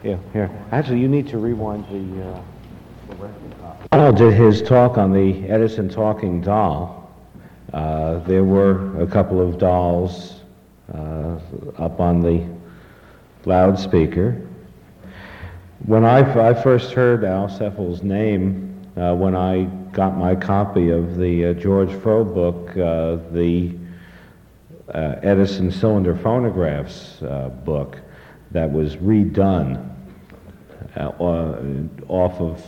Yeah, here. Actually, you need to rewind the record copy. Donald did his talk on the Edison talking doll. There were a couple of dolls up on the loudspeaker. When I first heard Al Seffel's name, when I got my copy of the George Froh book, the Edison cylinder phonographs book that was redone off of,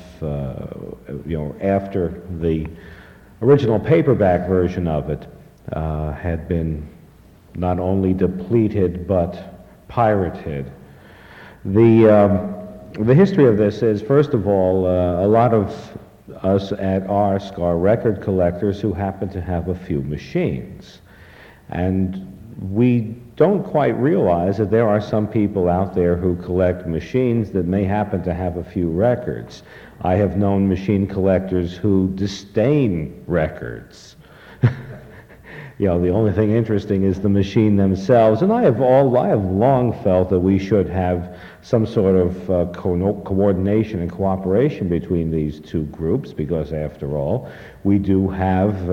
after the original paperback version of it had been not only depleted but pirated. The history of this is, first of all, a lot of us at ARSC are record collectors who happen to have a few machines. And we don't quite realize that there are some people out there who collect machines that may happen to have a few records. I have known machine collectors who disdain records. The only thing interesting is the machine themselves. And I have long felt that we should have some sort of coordination and cooperation between these two groups, because after all, we do have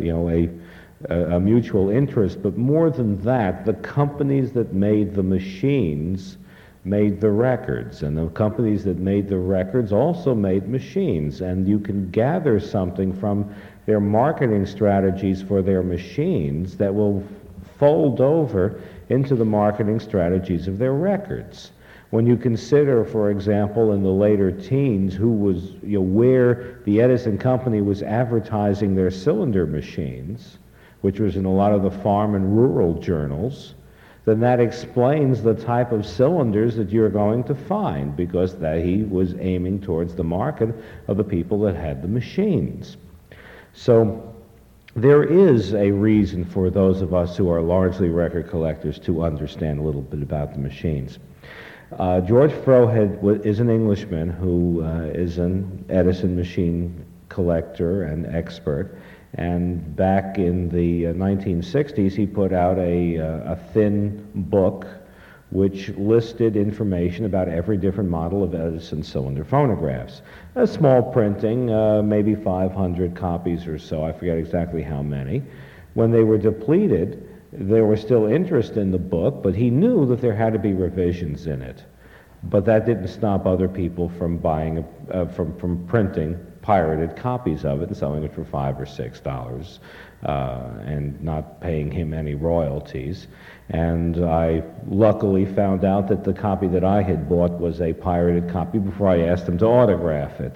a mutual interest. But more than that, the companies that made the machines made the records, and the companies that made the records also made machines, and you can gather something from their marketing strategies for their machines that will fold over into the marketing strategies of their records. When you consider, for example, in the later teens, where the Edison company was advertising their cylinder machines, which was in a lot of the farm and rural journals, then that explains the type of cylinders that you're going to find, because he was aiming towards the market of the people that had the machines. So there is a reason for those of us who are largely record collectors to understand a little bit about the machines. George Froh is an Englishman who is an Edison machine collector and expert. And back in the 1960s, he put out a thin book which listed information about every different model of Edison cylinder phonographs. A small printing, maybe 500 copies or so, I forget exactly how many. When they were depleted, there was still interest in the book, but he knew that there had to be revisions in it. But that didn't stop other people from buying, from printing pirated copies of it and selling it for $5 or $6 and not paying him any royalties. And I luckily found out that the copy that I had bought was a pirated copy before I asked him to autograph it.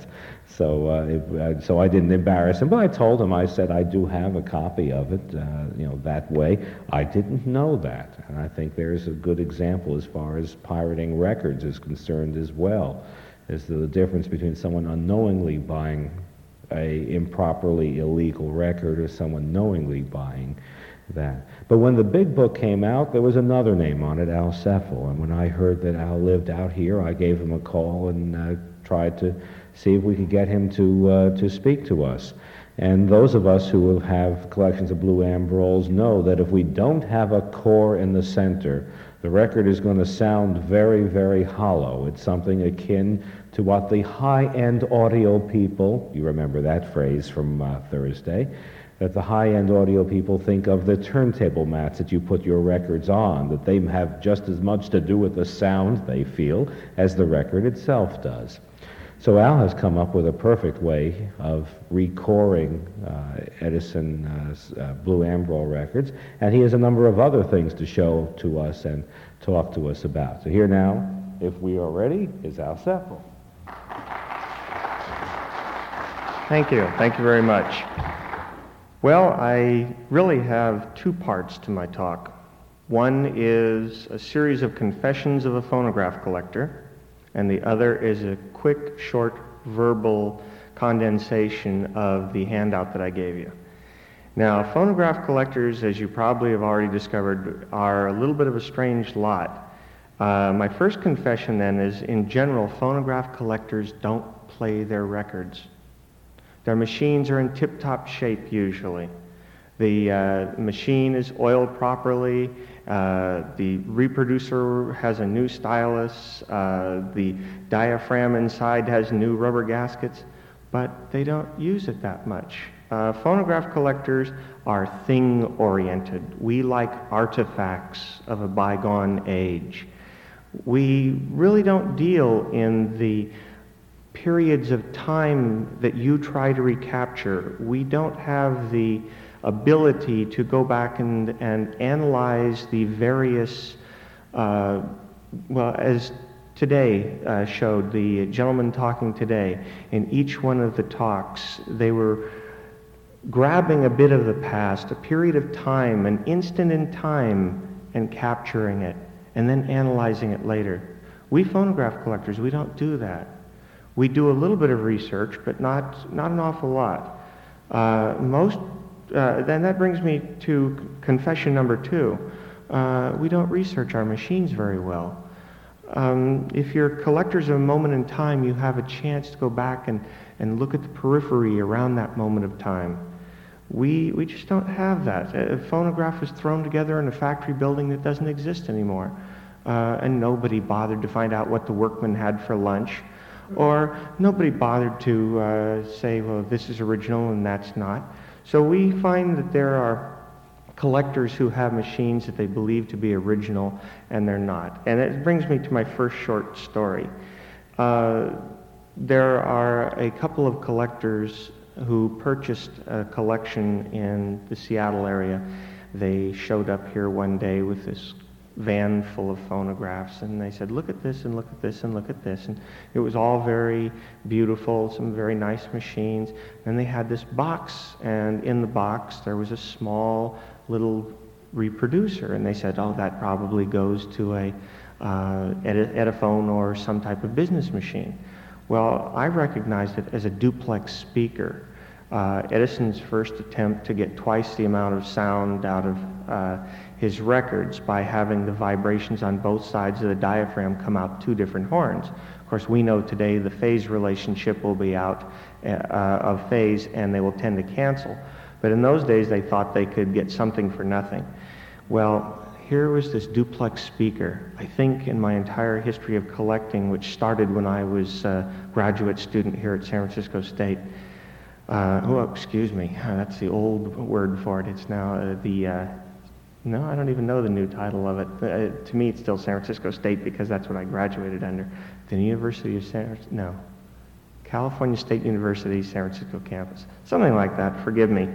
So I didn't embarrass him, but I told him, I said, I do have a copy of it, that way. I didn't know that, and I think there's a good example as far as pirating records is concerned as well. Is the difference between someone unknowingly buying a improperly illegal record or someone knowingly buying that. But when the big book came out, there was another name on it, Al Seffel. And when I heard that Al lived out here, I gave him a call and tried to see if we could get him to speak to us. And those of us who have collections of Blue Ambrols know that if we don't have a core in the center, the record is going to sound very, very hollow. It's something akin to what the high-end audio people, you remember that phrase from Thursday, that the high-end audio people think of the turntable mats that you put your records on, that they have just as much to do with the sound, they feel, as the record itself does. So Al has come up with a perfect way of recoring Edison Blue Ambrol records, and he has a number of other things to show to us and talk to us about. So here now, if we are ready, is Al Seffel. Thank you. Thank you very much. Well, I really have two parts to my talk. One is a series of confessions of a phonograph collector, and the other is a quick, short, verbal condensation of the handout that I gave you. Now, phonograph collectors, as you probably have already discovered, are a little bit of a strange lot. My first confession, then, is in general, phonograph collectors don't play their records. Their machines are in tip-top shape, usually. The machine is oiled properly. The reproducer has a new stylus. The diaphragm inside has new rubber gaskets, but they don't use it that much. Phonograph collectors are thing-oriented. We like artifacts of a bygone age. We really don't deal in the periods of time that you try to recapture. We don't have the ability to go back and analyze the various, as today showed, the gentleman talking today, in each one of the talks, they were grabbing a bit of the past, a period of time, an instant in time, and capturing it, and then analyzing it later. We phonograph collectors, we don't do that. We do a little bit of research, but not an awful lot. Then that brings me to confession number 2. We don't research our machines very well. If you're collectors of a moment in time, you have a chance to go back and look at the periphery around that moment of time. We just don't have that. A phonograph was thrown together in a factory building that doesn't exist anymore. And nobody bothered to find out what the workman had for lunch. Or nobody bothered to say, well, this is original and that's not. So we find that there are collectors who have machines that they believe to be original and they're not. And it brings me to my first short story. There are a couple of collectors who purchased a collection in the Seattle area. They showed up here one day with this van full of phonographs, and they said, look at this and look at this and look at this. And it was all very beautiful, some very nice machines. And they had this box, and in the box there was a small little reproducer. And they said, oh, that probably goes to a Ediphone or some type of business machine. Well, I recognized it as a duplex speaker. Edison's first attempt to get twice the amount of sound out of his records by having the vibrations on both sides of the diaphragm come out 2 different horns. Of course, we know today the phase relationship will be out of phase and they will tend to cancel. But in those days, they thought they could get something for nothing. Well, here was this duplex speaker. I think in my entire history of collecting, which started when I was a graduate student here at San Francisco State, excuse me, that's the old word for it. It's now no, I don't even know the new title of it. To me, it's still San Francisco State because that's what I graduated under. The University of California State University, San Francisco campus. Something like that, forgive me.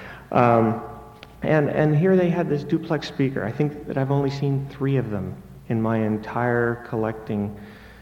And here they had this duplex speaker. I think that I've only seen 3 of them in my entire collecting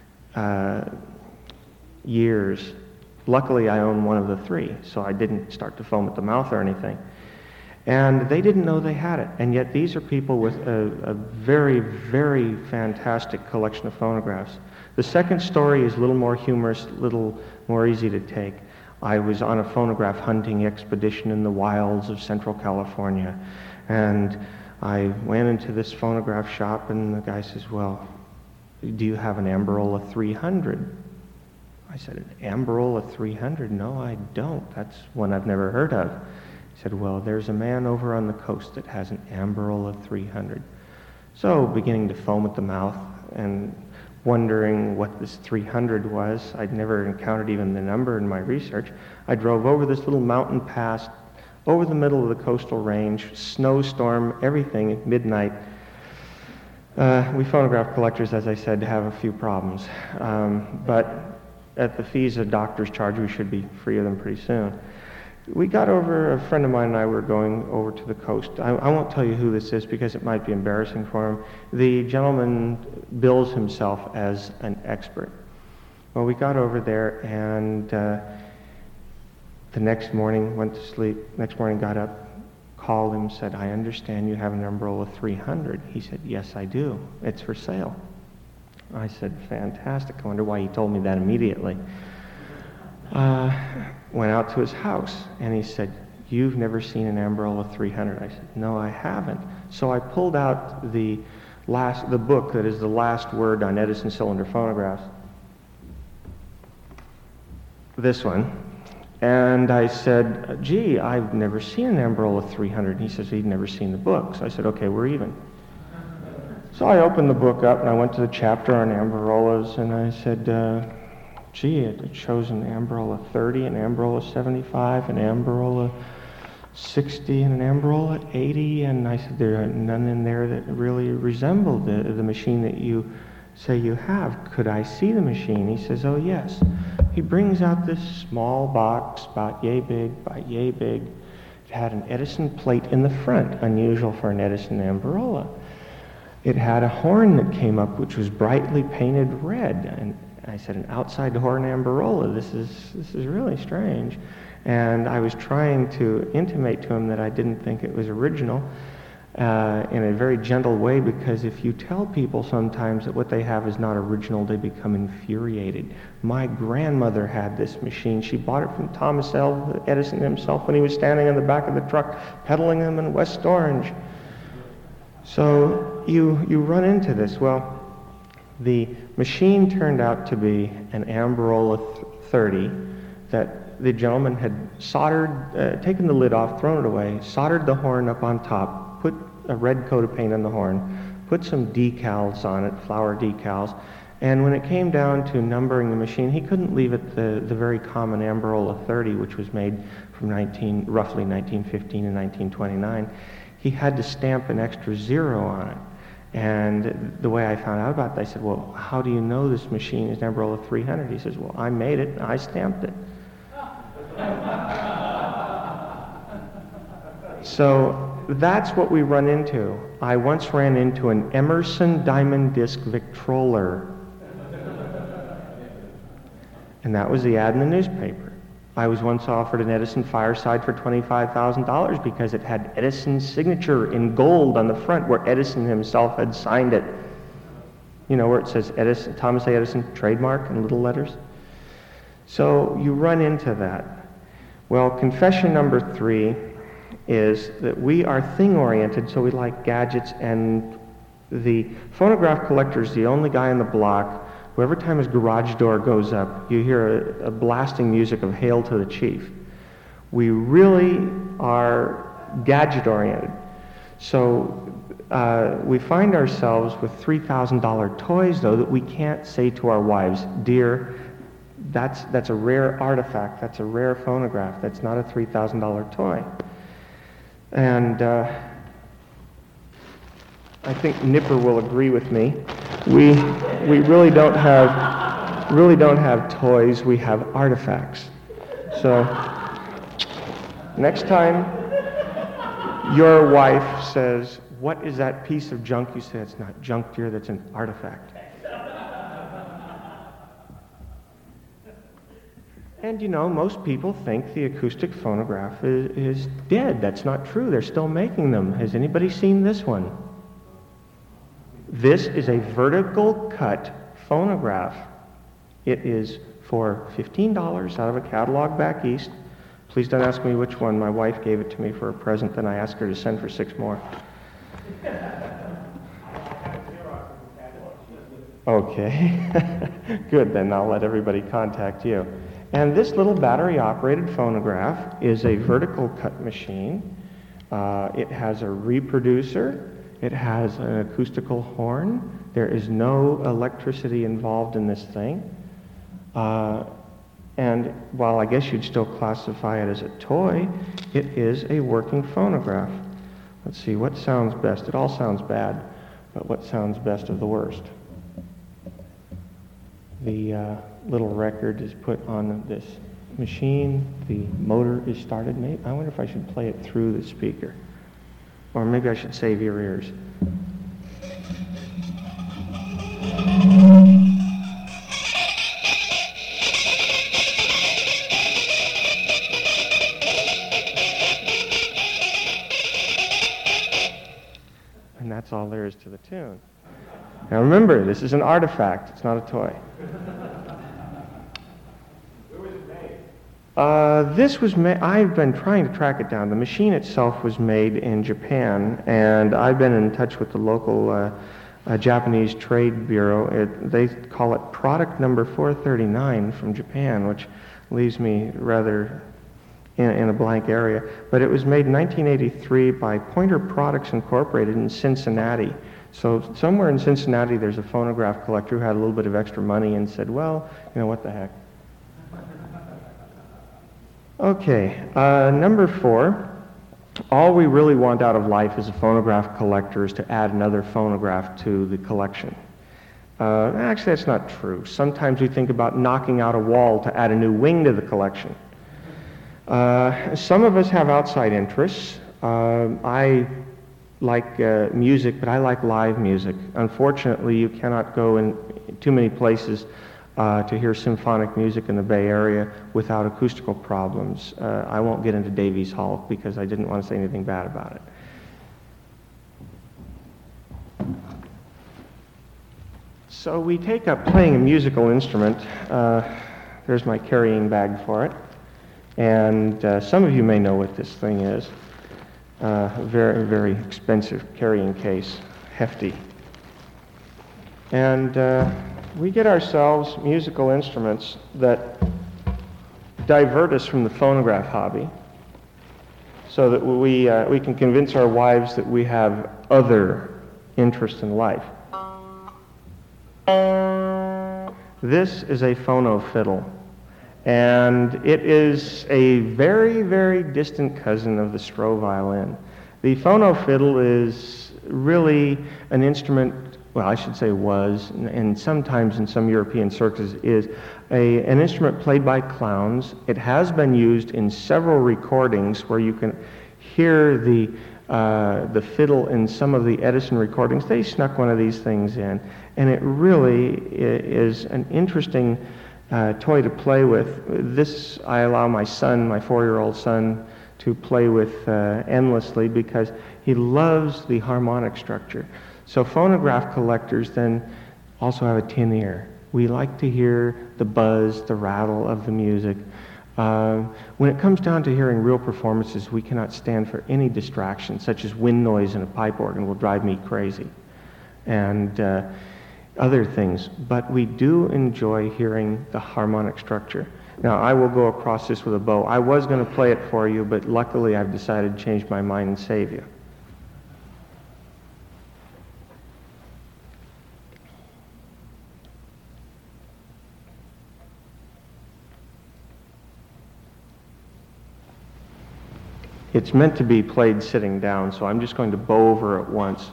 years. Luckily, I own one of the 3, so I didn't start to foam at the mouth or anything. And they didn't know they had it. And yet these are people with a very, very fantastic collection of phonographs. The second story is a little more humorous, a little more easy to take. I was on a phonograph hunting expedition in the wilds of Central California. And I went into this phonograph shop, and the guy says, well, do you have an Ambarola 300? I said, an Ambarola 300? No, I don't. That's one I've never heard of. He said, well, there's a man over on the coast that has an Ambarola 300. So, beginning to foam at the mouth and wondering what this 300 was, I'd never encountered even the number in my research. I drove over this little mountain pass, over the middle of the coastal range, snowstorm, everything at midnight. We phonograph collectors, as I said, have a few problems. But at the fees a doctors charge, we should be free of them pretty soon. We got over, a friend of mine and I were going over to the coast. I won't tell you who this is because it might be embarrassing for him. The gentleman bills himself as an expert. Well, we got over there and the next morning went to sleep. Next morning got up, called him, said, I understand you have an Ambarola 300. He said, yes, I do. It's for sale. I said, fantastic. I wonder why he told me that immediately. Went out to his house, and he said, you've never seen an Ambarola 300? I said, no, I haven't. So I pulled out the book that is the last word on Edison cylinder phonographs. This one. And I said, gee, I've never seen an Ambarola 300. And he says he'd never seen the book. So I said, okay, we're even. So I opened the book up and I went to the chapter on Ambarolas and I said, gee, it shows an Ambarola 30, an Ambarola 75, an Ambarola 60, and an Ambarola 80. And I said, there are none in there that really resemble the machine that you say you have. Could I see the machine? He says, oh, yes. He brings out this small box, about yay big by yay big. It had an Edison plate in the front, unusual for an Edison Ambarola. It had a horn that came up which was brightly painted red. And I said, an outside horn Ambarola, this is really strange. And I was trying to intimate to him that I didn't think it was original in a very gentle way, because if you tell people sometimes that what they have is not original, they become infuriated. My grandmother had this machine. She bought it from Thomas Edison himself when he was standing in the back of the truck peddling them in West Orange. So you run into this. Well, the machine turned out to be an Ambarola 30 that the gentleman had soldered, taken the lid off, thrown it away, soldered the horn up on top, put a red coat of paint on the horn, put some decals on it, flower decals, and when it came down to numbering the machine, he couldn't leave it the very common Ambarola 30, which was made from roughly 1915 and 1929. He had to stamp an extra 0 on it. And the way I found out about that, I said, well, how do you know this machine is an Ambarola 300? He says, well, I made it, and I stamped it. So that's what we run into. I once ran into an Emerson Diamond Disc Victrola. And that was the ad in the newspaper. I was once offered an Edison Fireside for $25,000 because it had Edison's signature in gold on the front where Edison himself had signed it. You know, where it says Edison, Thomas A. Edison trademark in little letters. So you run into that. Well, confession number 3 is that we are thing-oriented, so we like gadgets, and the phonograph collector is the only guy on the block who every time his garage door goes up, you hear a blasting music of Hail to the Chief. We really are gadget-oriented. So we find ourselves with $3,000 toys, though, that we can't say to our wives, dear, that's a rare artifact, that's a rare phonograph, that's not a $3,000 toy. And I think Nipper will agree with me. We really don't have toys, we have artifacts. So next time your wife says, what is that piece of junk? You say, it's not junk, dear, that's an artifact. And you know, most people think the acoustic phonograph is dead. That's not true. They're still making them. Has anybody seen this one? This is a vertical cut phonograph. It is for $15 out of a catalog back east. Please don't ask me which one. My wife gave it to me for a present, then I asked her to send for 6 more. Okay. Good, then I'll let everybody contact you. And this little battery-operated phonograph is a vertical cut machine. It has a reproducer. It has an acoustical horn. There is no electricity involved in this thing. And while I guess you'd still classify it as a toy, it is a working phonograph. Let's see, what sounds best? It all sounds bad, but what sounds best of the worst? The little record is put on this machine. The motor is started. I wonder if I should play it through the speaker. Or maybe I should save your ears. And that's all there is to the tune. Now remember, this is an artifact. It's not a toy. Where was it made? This was made, I've been trying to track it down. The machine itself was made in Japan, and I've been in touch with the local Japanese Trade Bureau. They call it product number 439 from Japan, which leaves me rather in a blank area. But it was made in 1983 by Pointer Products Incorporated in Cincinnati. So somewhere in Cincinnati, there's a phonograph collector who had a little bit of extra money and said, well, what the heck. Okay, number 4. All we really want out of life as a phonograph collector is to add another phonograph to the collection. Actually, that's not true. Sometimes we think about knocking out a wall to add a new wing to the collection. Some of us have outside interests. I like music, but I like live music. Unfortunately, you cannot go in too many places to hear symphonic music in the Bay Area without acoustical problems. I won't get into Davies Hall because I didn't want to say anything bad about it. So we take up playing a musical instrument. There's my carrying bag for it. And some of you may know what this thing is. Very, very expensive carrying case, hefty. And we get ourselves musical instruments that divert us from the phonograph hobby so that we can convince our wives that we have other interests in life. This is a phono fiddle, and it is a very, very distant cousin of the Stroh violin. The phono fiddle is really an instrument, well, I should say was, and sometimes in some European circles is, an instrument played by clowns. It has been used in several recordings where you can hear the fiddle in some of the Edison recordings. They snuck one of these things in, and it really is an interesting toy to play with. This I allow my son, my 4-year-old son, to play with endlessly because he loves the harmonic structure. So phonograph collectors then also have a tin ear. We like to hear the buzz, the rattle of the music. When it comes down to hearing real performances, we cannot stand for any distraction, such as wind noise in a pipe organ will drive me crazy, and other things. But we do enjoy hearing the harmonic structure. Now, I will go across this with a bow. I was going to play it for you, but luckily I've decided to change my mind and save you. It's meant to be played sitting down, so I'm just going to bow over it once.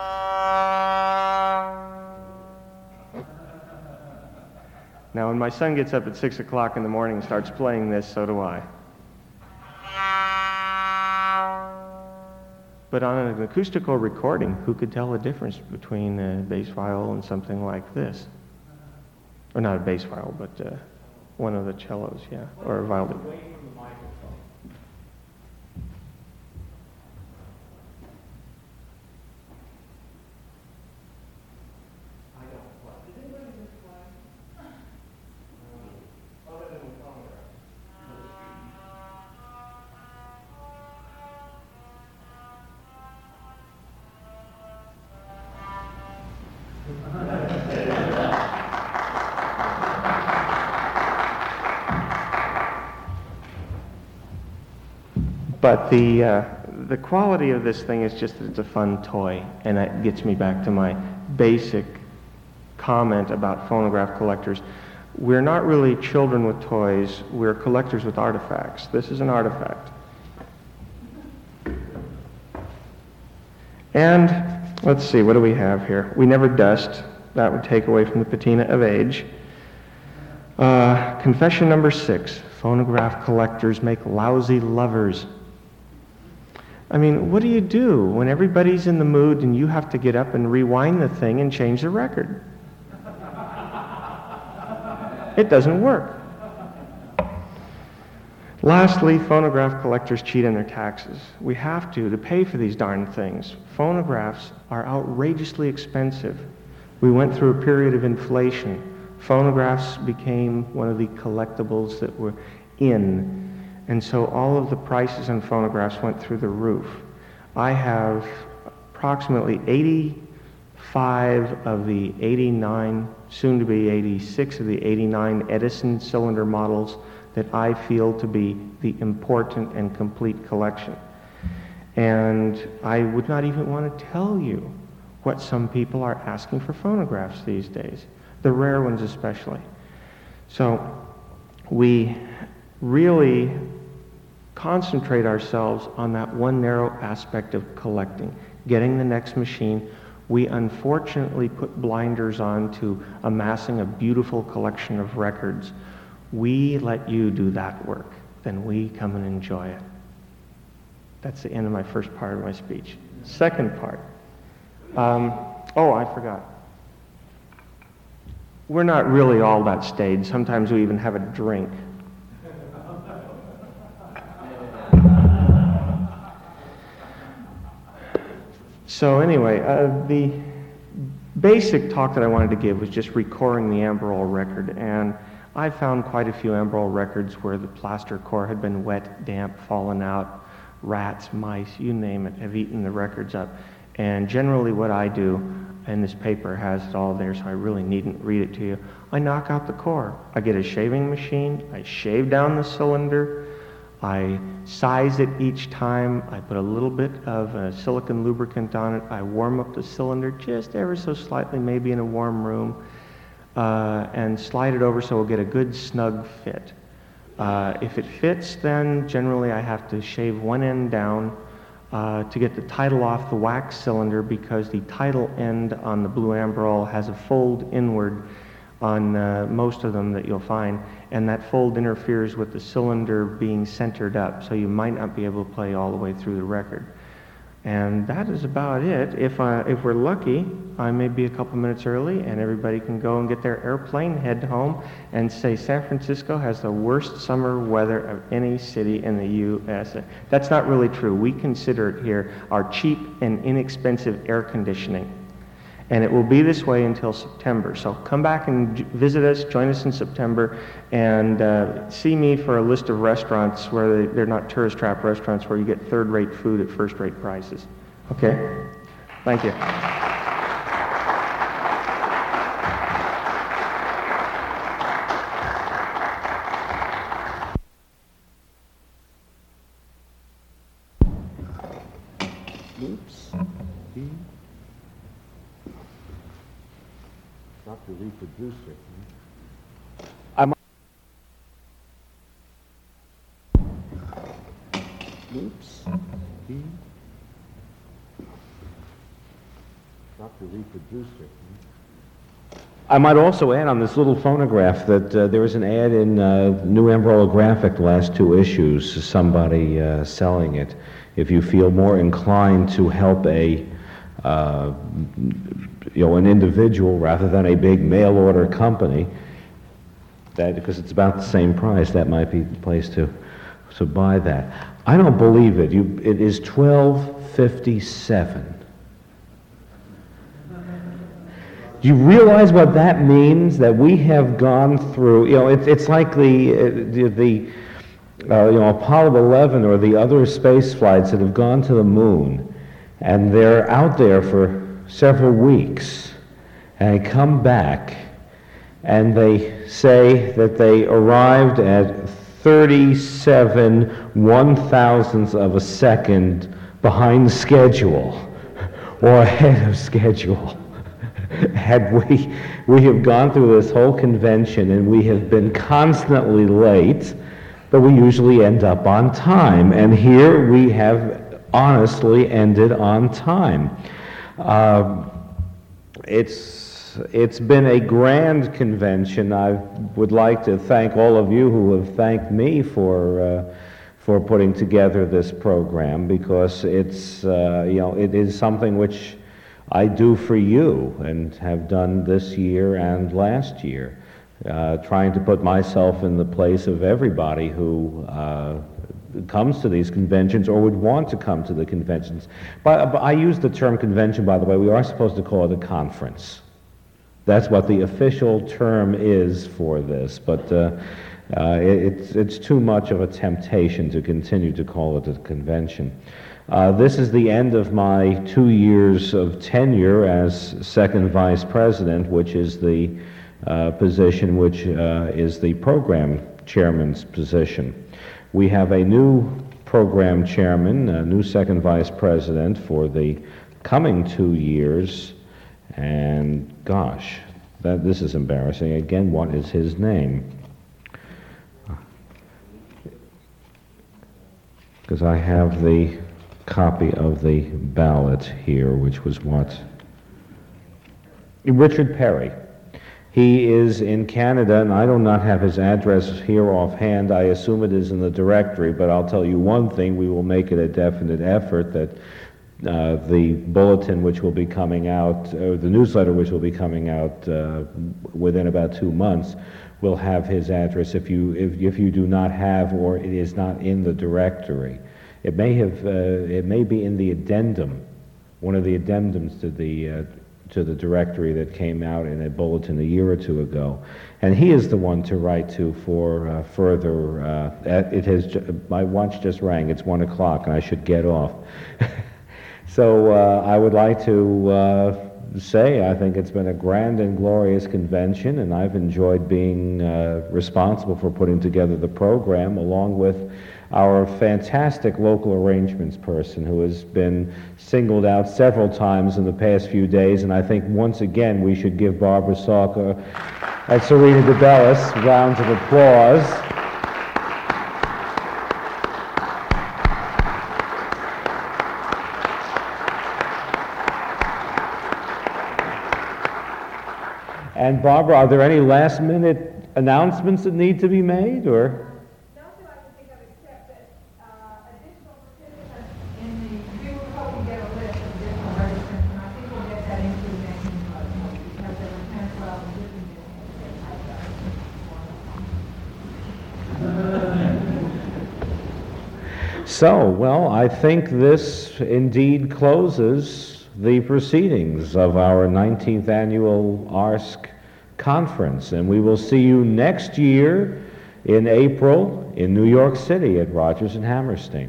Now, when my son gets up at 6 o'clock in the morning and starts playing this, so do I. But on an acoustical recording, who could tell the difference between a bass viol and something like this? Or not a bass viol, but one of the cellos, yeah, or a violin. But the quality of this thing is just that it's a fun toy, and that gets me back to my basic comment about phonograph collectors. We're not really children with toys, we're collectors with artifacts. This is an artifact. And let's see, what do we have here? We never dust. That would take away from the patina of age. Confession number 6. Phonograph collectors make lousy lovers. I mean, what do you do when everybody's in the mood and you have to get up and rewind the thing and change the record? It doesn't work. Lastly, phonograph collectors cheat on their taxes. We have to pay for these darn things. Phonographs are outrageously expensive. We went through a period of inflation. Phonographs became one of the collectibles that were in. And so all of the prices on phonographs went through the roof. I have approximately 85 of the 89, soon to be 86 of the 89 Edison cylinder models that I feel to be the important and complete collection. And I would not even want to tell you what some people are asking for phonographs these days, the rare ones especially. So we really concentrate ourselves on that one narrow aspect of collecting, getting the next machine. We unfortunately put blinders on to amassing a beautiful collection of records. We let you do that work, then we come and enjoy it. That's the end of my first part of my speech. Second part. I forgot. We're not really all that staid. Sometimes we even have a drink. So anyway, the basic talk that I wanted to give was just recording the Amberol record, and I found quite a few Amberol records where the plaster core had been wet, damp, fallen out, rats, mice, you name it, have eaten the records up. And generally what I do, and this paper has it all there, so I really needn't read it to you, I knock out the core. I get a shaving machine, I shave down the cylinder, I size it each time, I put a little bit of silicone lubricant on it, I warm up the cylinder just ever so slightly, maybe in a warm room, and slide it over so we'll get a good snug fit. If it fits, then generally I have to shave one end down to get the title off the wax cylinder, because the title end on the Blue Amberol has a fold inward on most of them that you'll find, and that fold interferes with the cylinder being centered up, so you might not be able to play all the way through the record. And that is about it. If we're lucky, I may be a couple minutes early, and everybody can go and get their airplane, head home, and say San Francisco has the worst summer weather of any city in the USA. That's not really true. We consider it here our cheap and inexpensive air conditioning. And it will be this way until September. So come back and visit us, join us in September, and see me for a list of restaurants where they're not tourist trap restaurants where you get third-rate food at first-rate prices. Okay? Thank you. Oops. Not the reproducer. Oops. Not the reproducer. I might also add on this little phonograph that there was an ad in New Amberol Graphic, the last two issues, somebody selling it. If you feel more inclined to help an individual rather than a big mail order company, that because it's about the same price, that might be the place to buy that. I don't believe it. It is $12.57. Do you realize what that means? That we have gone through. It's like the Apollo 11 or the other space flights that have gone to the moon, and they're out there for several weeks, and they come back, and they say that they arrived at 37 one-thousandths of a second behind schedule, or ahead of schedule. And we have gone through this whole convention, and we have been constantly late, but we usually end up on time. And here we have honestly ended on time. It's been a grand convention. I would like to thank all of you who have thanked me for putting together this program, because it is something which I do for you and have done this year and last year, trying to put myself in the place of everybody who comes to these conventions or would want to come to the conventions. But I use the term convention, by the way. We are supposed to call it a conference. That's what the official term is for this, but it's too much of a temptation to continue to call it a convention. This is the end of my 2 years of tenure as second vice president, which is the position which is the program chairman's position. We have a new program chairman, a new second vice president for the coming 2 years, and gosh, this is embarrassing. Again, what is his name? Because I have the copy of the ballot here, which was what? Richard Perry. He is in Canada, and I do not have his address here offhand. I assume it is in the directory, but I'll tell you one thing, we will make it a definite effort that the bulletin which will be coming out, or the newsletter which will be coming out within about 2 months, will have his address if you do not have, or it is not in the directory. It may be in the addendum, one of the addendums to the directory that came out in a bulletin a year or two ago, and he is the one to write to for further. My watch just rang. It's 1 o'clock, and I should get off. So I would like to say I think it's been a grand and glorious convention, and I've enjoyed being responsible for putting together the program, along with our fantastic local arrangements person who has been singled out several times in the past few days, and I think once again we should give Barbara Salka and Serena DeBellis rounds of applause. And Barbara, are there any last-minute announcements that need to be made, or? Not that I can think of, except that additional participants we were hoping to get a list of additional registrants, and I think we'll get that into the next month, because there were 10 or 12 different So, well, I think this indeed closes the proceedings of our 19th annual ARSC conference, and we will see you next year in April in New York City at Rodgers and Hammerstein.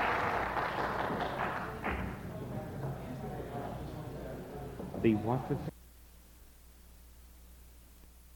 The what?